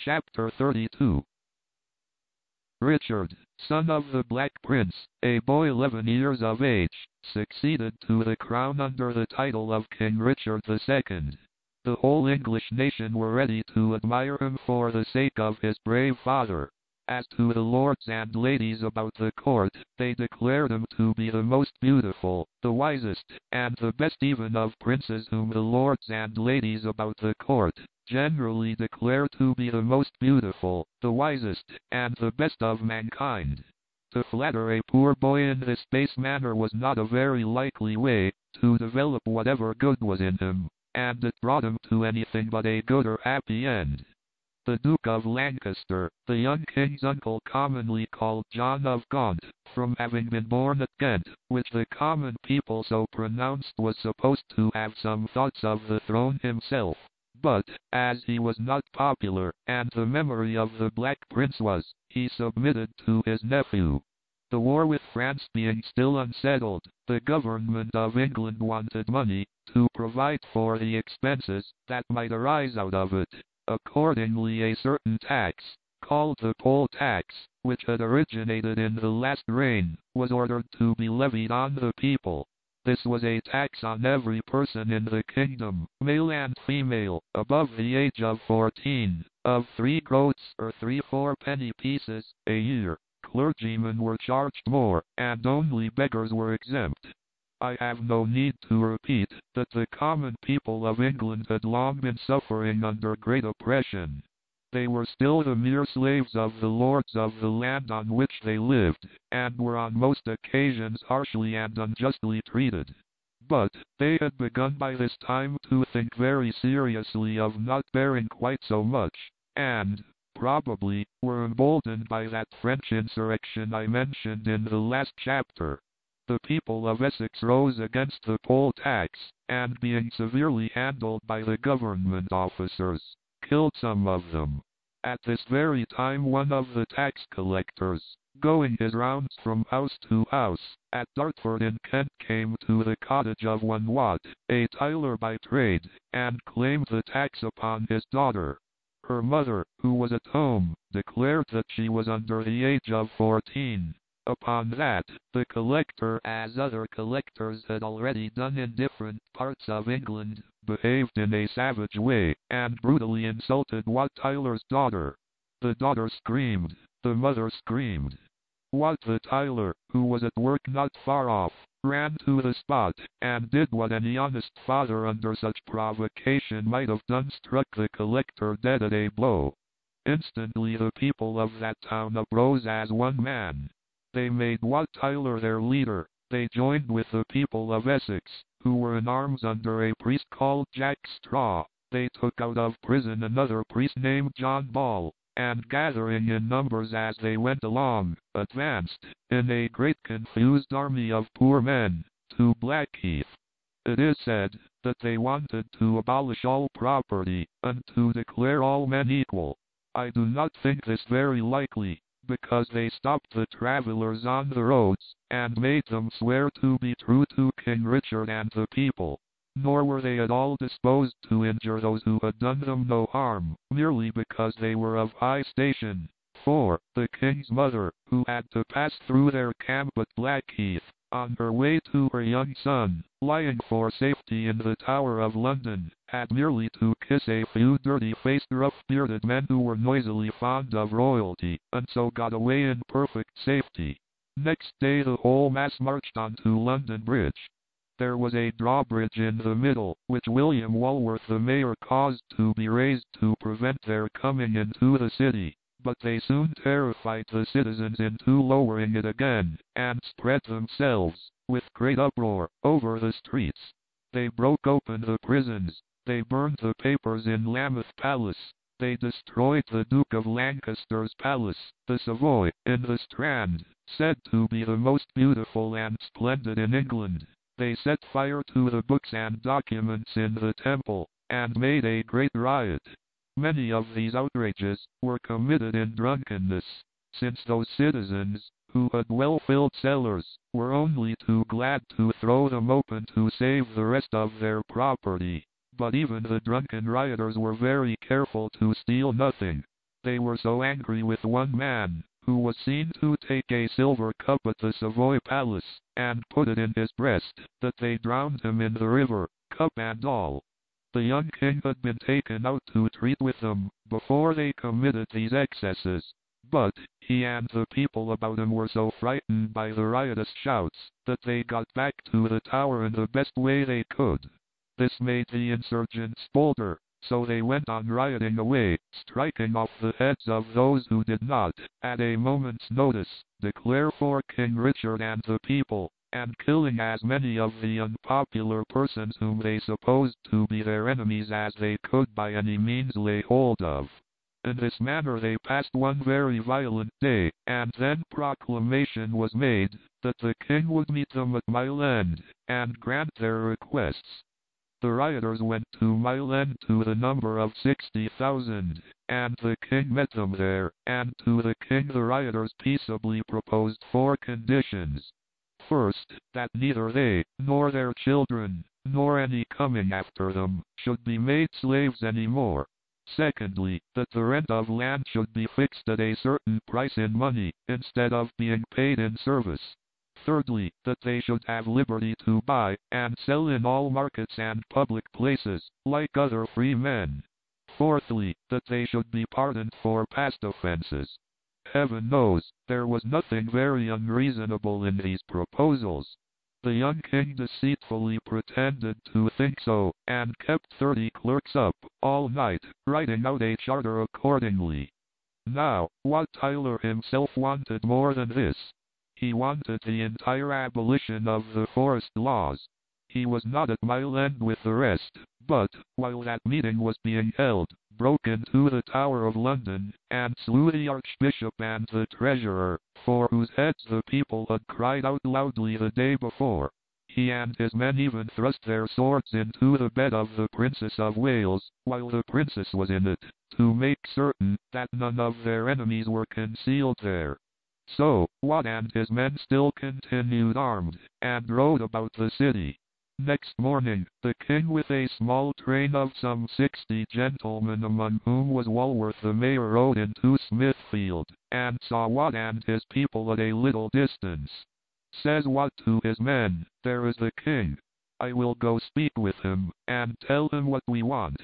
Chapter 32. Richard, son of the Black Prince, a boy 11 years of age, succeeded to the crown under the title of King Richard II. The whole English nation were ready to admire him for the sake of his brave father. As to the lords and ladies about the court, they declared him to be the most beautiful, the wisest, and the best even of princes, whom the lords and ladies about the court generally declare to be the most beautiful, the wisest, and the best of mankind. To flatter a poor boy in this base manner was not a very likely way to develop whatever good was in him, and it brought him to anything but a good or happy end. The Duke of Lancaster, the young king's uncle, commonly called John of Gaunt, from having been born at Ghent, which the common people so pronounced, was supposed to have some thoughts of the throne himself. But, as he was not popular, and the memory of the Black Prince was, he submitted to his nephew. The war with France being still unsettled, the government of England wanted money to provide for the expenses that might arise out of it. Accordingly, a certain tax, called the poll tax, which had originated in the last reign, was ordered to be levied on the people. This was a tax on every person in the kingdom, male and female, above the age of 14, of 3 groats or 3 fourpenny pieces a year. Clergymen were charged more, and only beggars were exempt. I have no need to repeat that the common people of England had long been suffering under great oppression. They were still the mere slaves of the lords of the land on which they lived, and were on most occasions harshly and unjustly treated. But they had begun by this time to think very seriously of not bearing quite so much, and probably were emboldened by that French insurrection I mentioned in the last chapter. The people of Essex rose against the poll tax, and being severely handled by the government officers, killed some of them. At this very time one of the tax collectors, going his rounds from house to house, at Dartford in Kent, came to the cottage of one Watt, a tiler by trade, and claimed the tax upon his daughter. Her mother, who was at home, declared that she was under the age of 14. Upon that, the collector, as other collectors had already done in different parts of England, behaved in a savage way, and brutally insulted Wat Tyler's daughter. The daughter screamed, the mother screamed. Wat the Tyler, who was at work not far off, ran to the spot, and did what any honest father under such provocation might have done: struck the collector dead at a blow. Instantly the people of that town uprose as one man. They made Wat Tyler their leader. They joined with the people of Essex, who were in arms under a priest called Jack Straw. They took out of prison another priest named John Ball, and gathering in numbers as they went along, advanced, in a great confused army of poor men, to Blackheath. It is said that they wanted to abolish all property, and to declare all men equal. I do not think this very likely, because they stopped the travelers on the roads, and made them swear to be true to King Richard and the people. Nor were they at all disposed to injure those who had done them no harm, merely because they were of high station. For the king's mother, who had to pass through their camp at Blackheath, on her way to her young son, lying for safety in the Tower of London, had merely to kiss a few dirty-faced, rough-bearded men who were noisily fond of royalty, and so got away in perfect safety. Next day the whole mass marched on to London Bridge. There was a drawbridge in the middle, which William Walworth the mayor caused to be raised to prevent their coming into the city. But they soon terrified the citizens into lowering it again, and spread themselves, with great uproar, over the streets. They broke open the prisons. They burned the papers in Lambeth Palace. They destroyed the Duke of Lancaster's palace, the Savoy, in the Strand, said to be the most beautiful and splendid in England. They set fire to the books and documents in the Temple, and made a great riot. Many of these outrages were committed in drunkenness, since those citizens, who had well-filled cellars, were only too glad to throw them open to save the rest of their property. But even the drunken rioters were very careful to steal nothing. They were so angry with one man, who was seen to take a silver cup at the Savoy Palace, and put it in his breast, that they drowned him in the river, cup and all. The young king had been taken out to treat with them, before they committed these excesses. But, he and the people about him were so frightened by the riotous shouts, that they got back to the tower in the best way they could. This made the insurgents bolder, so they went on rioting away, striking off the heads of those who did not, at a moment's notice, declare for King Richard and the people, and killing as many of the unpopular persons whom they supposed to be their enemies as they could by any means lay hold of. In this manner they passed one very violent day, and then proclamation was made, that the king would meet them at Mile End, and grant their requests. The rioters went to Mile End to the number of 60,000, and the king met them there, and to the king the rioters peaceably proposed 4 conditions. First, that neither they, nor their children, nor any coming after them, should be made slaves any more. Secondly, that the rent of land should be fixed at a certain price in money, instead of being paid in service. Thirdly, that they should have liberty to buy and sell in all markets and public places, like other free men. Fourthly, that they should be pardoned for past offenses. Heaven knows, there was nothing very unreasonable in these proposals. The young king deceitfully pretended to think so, and kept 30 clerks up, all night, writing out a charter accordingly. Now, Wat Tyler himself wanted more than this. He wanted the entire abolition of the forest laws. He was not at Mile End with the rest, but, while that meeting was being held, broke into the Tower of London, and slew the Archbishop and the Treasurer, for whose heads the people had cried out loudly the day before. He and his men even thrust their swords into the bed of the Princess of Wales, while the Princess was in it, to make certain that none of their enemies were concealed there. So, Wat and his men still continued armed, and rode about the city. Next morning, the king with a small train of some 60 gentlemen, among whom was Walworth the mayor, rode into Smithfield, and saw Wat and his people at a little distance. Says Wat to his men, "There is the king. I will go speak with him, and tell him what we want."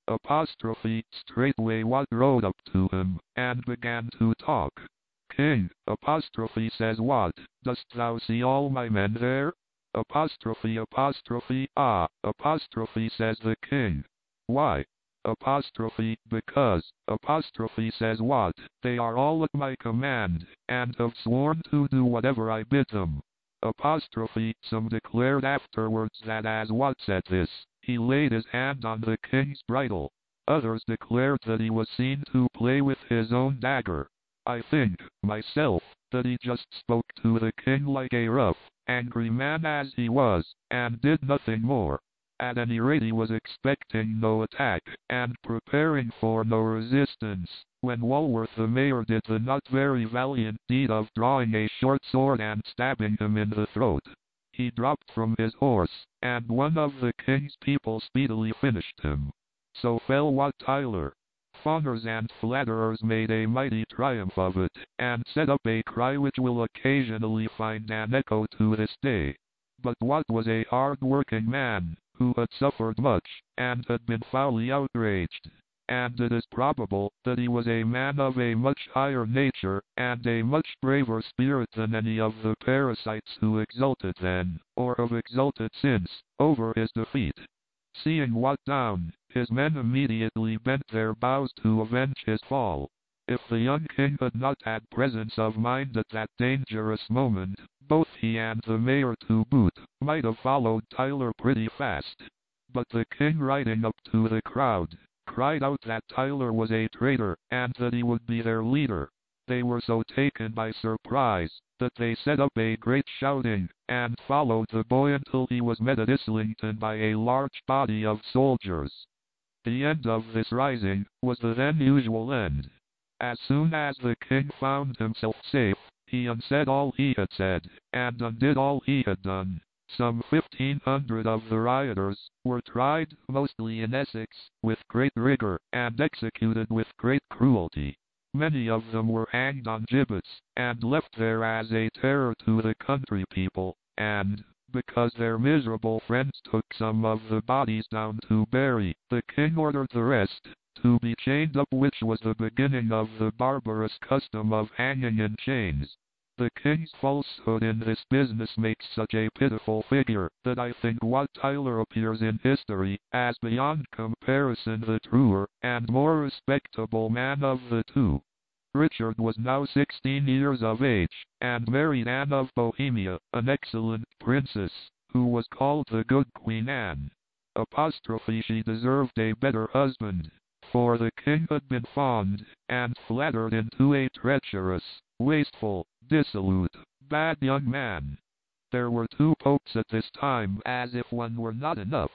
Straightway Wat rode up to him, and began to talk. "King, says Wat, dost thou see all my men there?" "Ah, says the king. "Why?" "Because, says Wat, they are all at my command, and have sworn to do whatever I bid them." Some declared afterwards that as Wat said this, he laid his hand on the king's bridle. Others declared that he was seen to play with his own dagger. I think, myself, that he just spoke to the king like a rough, angry man as he was, and did nothing more. At any rate he was expecting no attack, and preparing for no resistance, when Walworth the mayor did the not very valiant deed of drawing a short sword and stabbing him in the throat. He dropped from his horse, and one of the king's people speedily finished him. So fell Wat Tyler. Fawners and flatterers made a mighty triumph of it, and set up a cry which will occasionally find an echo to this day. But Wat was a hard-working man, who had suffered much, and had been foully outraged. And it is probable that he was a man of a much higher nature, and a much braver spirit than any of the parasites who exulted then, or have exulted since, over his defeat. Seeing Wat down, his men immediately bent their bows to avenge his fall. If the young king had not had presence of mind at that dangerous moment, both he and the mayor to boot might have followed Tyler pretty fast. But the king, riding up to the crowd, cried out that Tyler was a traitor, and that he would be their leader. They were so taken by surprise, that they set up a great shouting, and followed the boy until he was met at Islington by a large body of soldiers. The end of this rising was the then usual end. As soon as the king found himself safe, he unsaid all he had said, and undid all he had done. Some 1,500 of the rioters were tried, mostly in Essex, with great rigor, and executed with great cruelty. Many of them were hanged on gibbets, and left there as a terror to the country people, and, because their miserable friends took some of the bodies down to bury, the king ordered the rest to be chained up, which was the beginning of the barbarous custom of hanging in chains. The king's falsehood in this business makes such a pitiful figure that I think Wat Tyler appears in history as beyond comparison the truer and more respectable man of the two. Richard was now 16 years of age, and married Anne of Bohemia, an excellent princess, who was called the good Queen Anne. She deserved a better husband, for the king had been fond and flattered into a treacherous, wasteful, dissolute, bad young man. There were two popes at this time, as if one were not enough.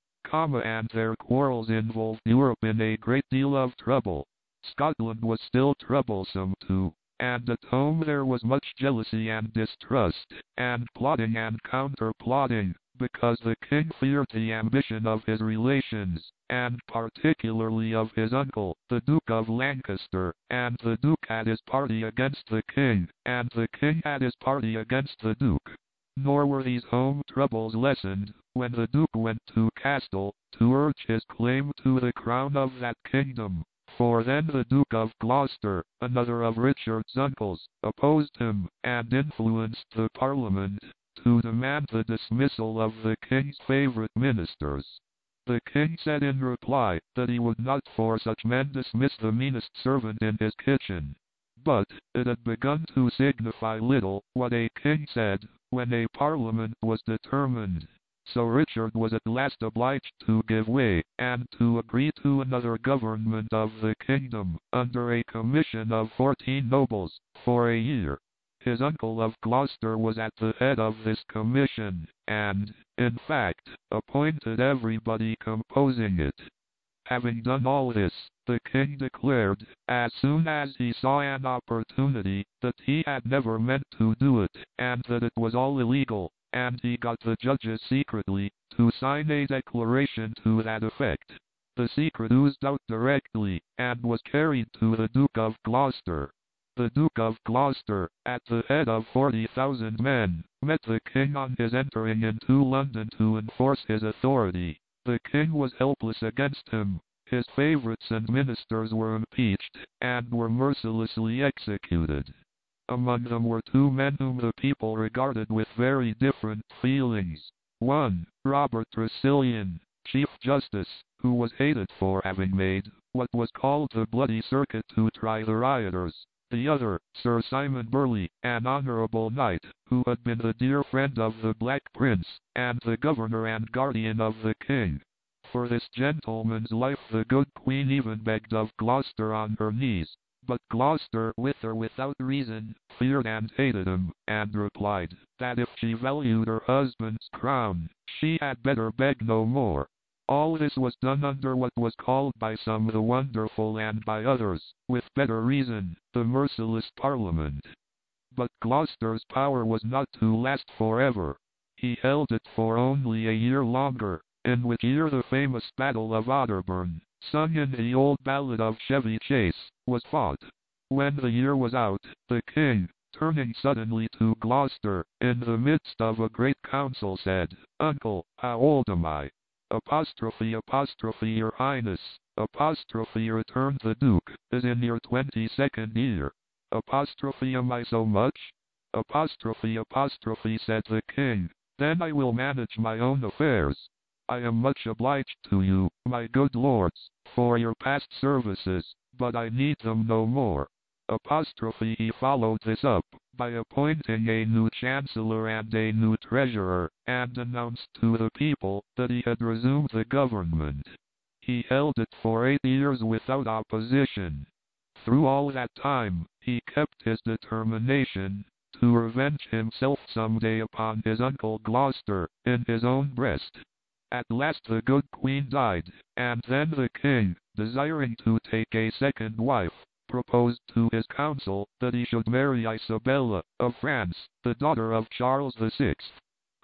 And their quarrels involved Europe in a great deal of trouble. Scotland was still troublesome too, and at home there was much jealousy and distrust, and plotting and counter-plotting, because the king feared the ambition of his relations, and particularly of his uncle, the Duke of Lancaster, and the Duke had his party against the king, and the king had his party against the Duke. Nor were these home troubles lessened when the Duke went to Castile to urge his claim to the crown of that kingdom, for then the Duke of Gloucester, another of Richard's uncles, opposed him, and influenced the Parliament to demand the dismissal of the king's favorite ministers. The king said in reply that he would not for such men dismiss the meanest servant in his kitchen. But it had begun to signify little what a king said when a parliament was determined. So Richard was at last obliged to give way, and to agree to another government of the kingdom, under a commission of 14 nobles, for a year. His uncle of Gloucester was at the head of this commission, and, in fact, appointed everybody composing it. Having done all this, the king declared, as soon as he saw an opportunity, that he had never meant to do it, and that it was all illegal, and he got the judges secretly to sign a declaration to that effect. The secret oozed out directly, and was carried to the Duke of Gloucester. The Duke of Gloucester, at the head of 40,000 men, met the king on his entering into London to enforce his authority. The king was helpless against him. His favorites and ministers were impeached, and were mercilessly executed. Among them were two men whom the people regarded with very different feelings. One, Robert Tresilian, Chief Justice, who was hated for having made what was called the Bloody Circuit to try the rioters. The other, Sir Simon Burley, an honorable knight, who had been the dear friend of the Black Prince, and the governor and guardian of the king. For this gentleman's life the good queen even begged of Gloucester on her knees, but Gloucester, with or without reason, feared and hated him, and replied, that if she valued her husband's crown, she had better beg no more. All this was done under what was called by some the wonderful, and by others, with better reason, the merciless Parliament. But Gloucester's power was not to last forever. He held it for only a year longer, in which year the famous Battle of Otterburn, sung in the old ballad of Chevy Chase, was fought. When the year was out, the king, turning suddenly to Gloucester, in the midst of a great council said, "Uncle, how old am I?" Apostrophe, your highness, apostrophe, returned the duke, is in your 22nd year. Apostrophe, am I so much? Apostrophe, said the king, then I will manage my own affairs. I am much obliged to you, my good lords, for your past services, but I need them no more. Apostrophe, he followed this up by appointing a new chancellor and a new treasurer, and announced to the people that he had resumed the government. He held it for 8 years without opposition. Through all that time, he kept his determination to revenge himself someday upon his uncle Gloucester, in his own breast. At last the good queen died, and then the king, desiring to take a second wife, proposed to his council that he should marry Isabella, of France, the daughter of Charles VI,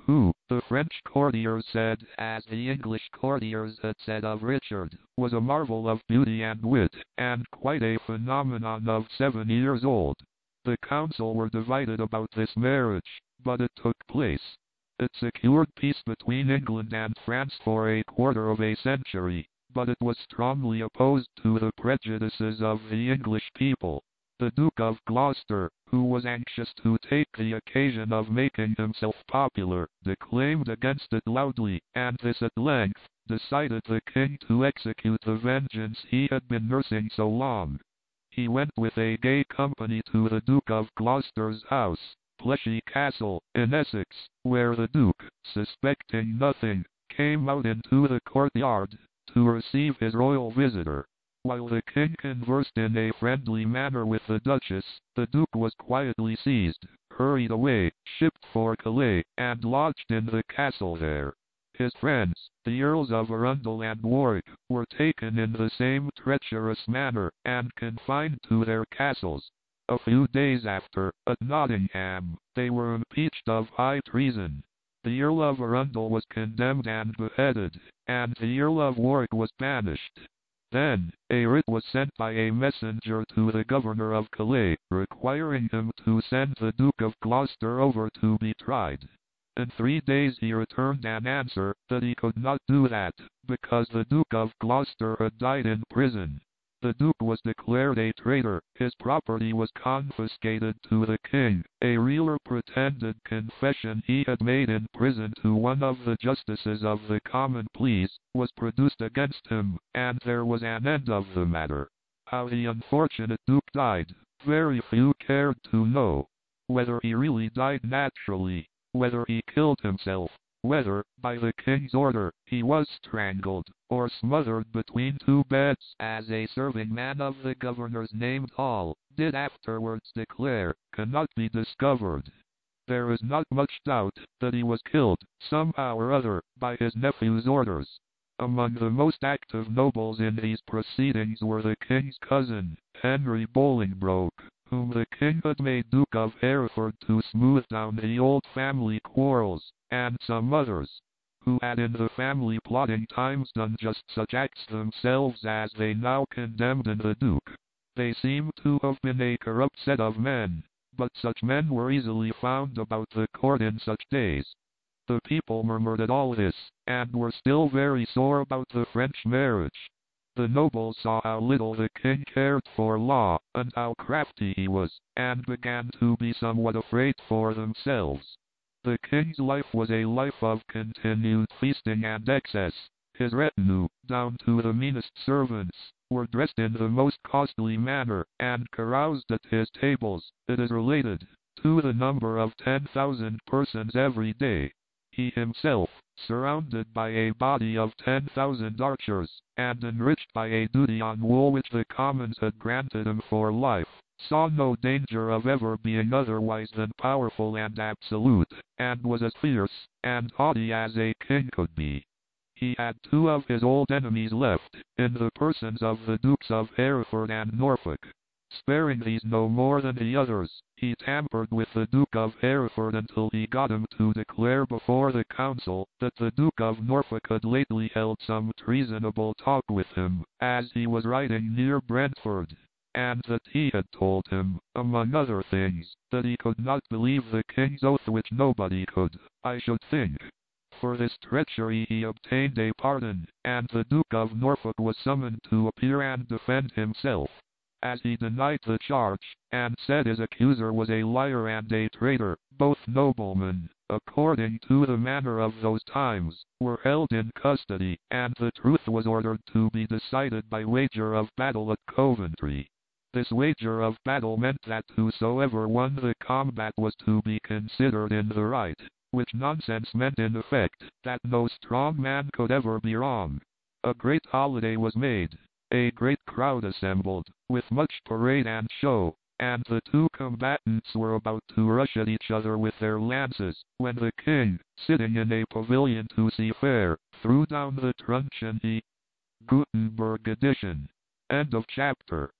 who, the French courtiers said, as the English courtiers had said of Richard, was a marvel of beauty and wit, and quite a phenomenon of 7 years old. The council were divided about this marriage, but it took place. It secured peace between England and France for a quarter of a century, but it was strongly opposed to the prejudices of the English people. The Duke of Gloucester, who was anxious to take the occasion of making himself popular, declaimed against it loudly, and this at length decided the king to execute the vengeance he had been nursing so long. He went with a gay company to the Duke of Gloucester's house, Pleshy Castle, in Essex, where the Duke, suspecting nothing, came out into the courtyard to receive his royal visitor. While the king conversed in a friendly manner with the Duchess, the Duke was quietly seized, hurried away, shipped for Calais, and lodged in the castle there. His friends, the Earls of Arundel and Warwick, were taken in the same treacherous manner, and confined to their castles. A few days after, at Nottingham, they were impeached of high treason. The Earl of Arundel was condemned and beheaded, and the Earl of Warwick was banished. Then, a writ was sent by a messenger to the governor of Calais, requiring him to send the Duke of Gloucester over to be tried. In 3 days he returned an answer that he could not do that, because the Duke of Gloucester had died in prison. The Duke was declared a traitor, his property was confiscated to the king, a real or pretended confession he had made in prison to one of the justices of the Common Pleas, was produced against him, and there was an end of the matter. How the unfortunate Duke died, very few cared to know. Whether he really died naturally, whether he killed himself, whether, by the king's order, he was strangled, or smothered between 2 beds, as a serving man of the governor's named Hall did afterwards declare, cannot be discovered. There is not much doubt that he was killed, somehow or other, by his nephew's orders. Among the most active nobles in these proceedings were the king's cousin, Henry Bolingbroke, whom the king had made Duke of Hereford to smooth down the old family quarrels, and some others, who had in the family plotting times done just such acts themselves as they now condemned in the Duke. They seem to have been a corrupt set of men, but such men were easily found about the court in such days. The people murmured at all this, and were still very sore about the French marriage. The nobles saw how little the king cared for law, and how crafty he was, and began to be somewhat afraid for themselves. The king's life was a life of continued feasting and excess. His retinue, down to the meanest servants, were dressed in the most costly manner, and caroused at his tables, it is related, to the number of 10,000 persons every day. He himself, surrounded by a body of 10,000 archers, and enriched by a duty on wool which the Commons had granted him for life, saw no danger of ever being otherwise than powerful and absolute, and was as fierce and haughty as a king could be. He had 2 of his old enemies left, in the persons of the Dukes of Hereford and Norfolk. Sparing these no more than the others, he tampered with the Duke of Hereford until he got him to declare before the council that the Duke of Norfolk had lately held some treasonable talk with him, as he was riding near Brentford, and that he had told him, among other things, that he could not believe the king's oath, which nobody could, I should think. For this treachery he obtained a pardon, and the Duke of Norfolk was summoned to appear and defend himself. As he denied the charge, and said his accuser was a liar and a traitor, both noblemen, according to the manner of those times, were held in custody, and the truth was ordered to be decided by wager of battle at Coventry. This wager of battle meant that whosoever won the combat was to be considered in the right, which nonsense meant in effect that no strong man could ever be wrong. A great holiday was made. A great crowd assembled, with much parade and show, and the 2 combatants were about to rush at each other with their lances, when the king, sitting in a pavilion to see fair, threw down the truncheon. Gutenberg edition. End of chapter.